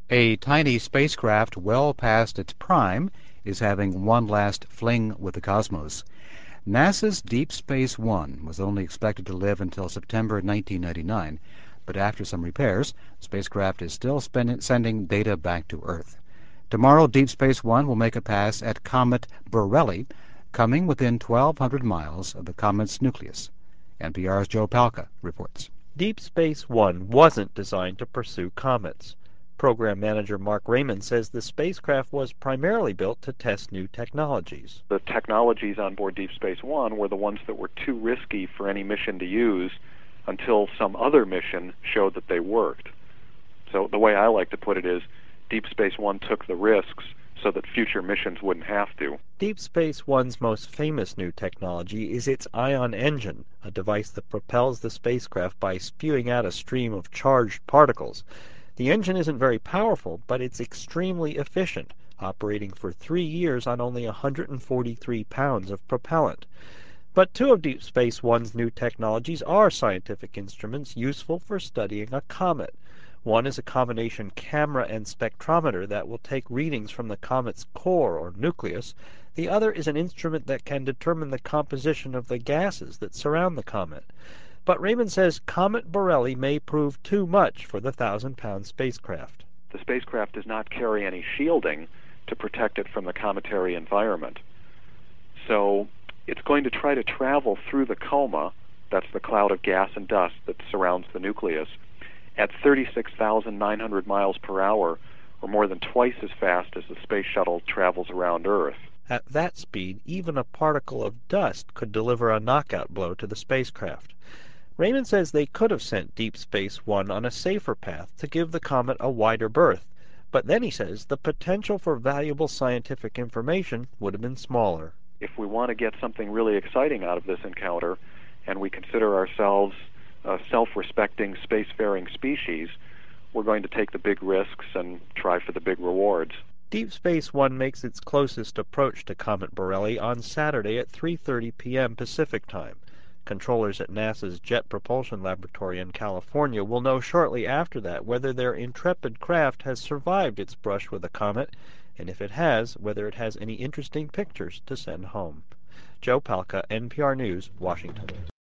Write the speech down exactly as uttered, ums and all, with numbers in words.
A tiny spacecraft well past its prime is having one last fling with the cosmos. NASA's Deep Space One was only expected to live until September nineteen ninety-nine, but after some repairs, the spacecraft is still spend- sending data back to Earth. Tomorrow, Deep Space One will make a pass at Comet Borrelly, coming within twelve hundred miles of the comet's nucleus. N P R's Joe Palca reports. Deep Space One wasn't designed to pursue comets. Program manager Mark Raymond says the spacecraft was primarily built to test new technologies. The technologies on board Deep Space One were the ones that were too risky for any mission to use until some other mission showed that they worked. So the way I like to put it is Deep Space One took the risks so that future missions wouldn't have to. Deep Space One's most famous new technology is its ion engine, a device that propels the spacecraft by spewing out a stream of charged particles. The engine isn't very powerful, but it's extremely efficient, operating for three years on only one hundred forty-three pounds of propellant. But two of Deep Space One's new technologies are scientific instruments useful for studying a comet. One is a combination camera and spectrometer that will take readings from the comet's core or nucleus. The other is an instrument that can determine the composition of the gases that surround the comet. But Raymond says Comet Borrelly may prove too much for the thousand-pound spacecraft. The spacecraft does not carry any shielding to protect it from the cometary environment. So it's going to try to travel through the coma, that's the cloud of gas and dust that surrounds the nucleus, at thirty-six thousand nine hundred miles per hour, or more than twice as fast as the space shuttle travels around Earth. At that speed, even a particle of dust could deliver a knockout blow to the spacecraft. Raymond says they could have sent Deep Space One on a safer path to give the comet a wider berth, but then he says the potential for valuable scientific information would have been smaller. If we want to get something really exciting out of this encounter, and we consider ourselves a self-respecting spacefaring species, we're going to take the big risks and try for the big rewards. Deep Space One makes its closest approach to Comet Borrelly on Saturday at three thirty p m Pacific Time. Controllers at NASA's Jet Propulsion Laboratory in California will know shortly after that whether their Intrepid craft has survived its brush with a comet, and if it has, whether it has any interesting pictures to send home. Joe Palca, N P R News, Washington.